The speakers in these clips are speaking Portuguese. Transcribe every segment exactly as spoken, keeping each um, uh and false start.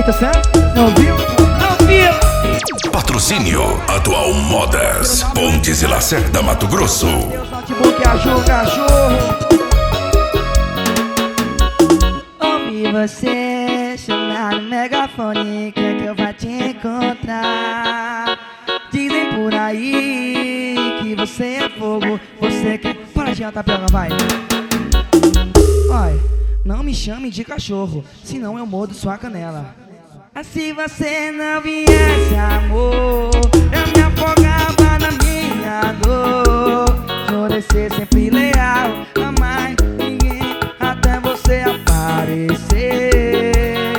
tá certo? Não viu? Não viu? Patrocínio Atual Modas, Pontes e Lacerda, Mato Grosso. Meus notebook ajuda cachorro. Ouvi você chamar no megafone, quer que eu vá te encontrar. Dizem por aí que você é fogo, você quer... Para de tapioca, vai. Olha, não me chame de cachorro, senão eu mordo sua canela. Se você não viesse, amor, eu me afogava na minha dor. Jurei ser sempre leal, amar ninguém até você aparecer.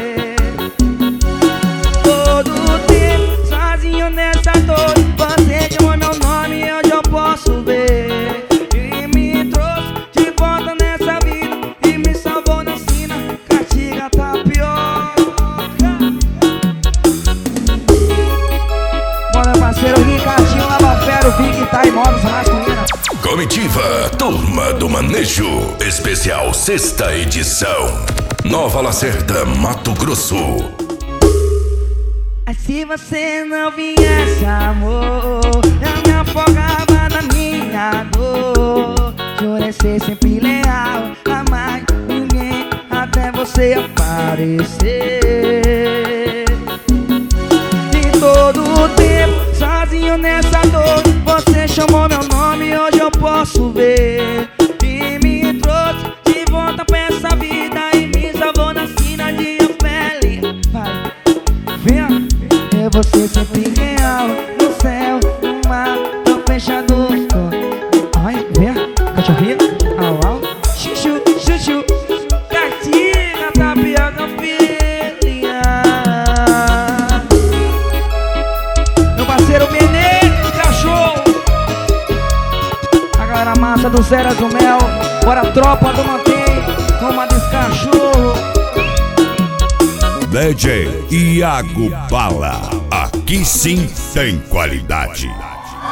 Todo tempo sozinho nessa dor, você chamou meu nome e hoje eu posso ver. E me trouxe de volta nessa vida e me salvou na sina, castiga tapioca. Parceiro Ricardinho, Lavafero, Vig, tá em modos masculina. Comitiva Turma do Manejo, especial sexta edição, Nova Lacerda, Mato Grosso. Se você não viesse, amor, eu me afogava na minha dor. Jurei ser sempre leal, amar ninguém até você aparecer. De todo o tempo sozinho nessa dor, você chamou meu nome e hoje eu posso ver. E me trouxe de volta pra essa vida e me salvou na sina de Ofélia. Vai, vem, é você sempre real, no céu, no mar, tô fechado. Ai, vem, cachorrinho, au, au, chuchu, chuchu, gatinha, tapioca, filha. Meu parceiro Menezes, cachorro. A galera massa do Zera do Mel, bora tropa do Mantém, toma desse cachorro. D J Iago Bala, aqui sim tem qualidade.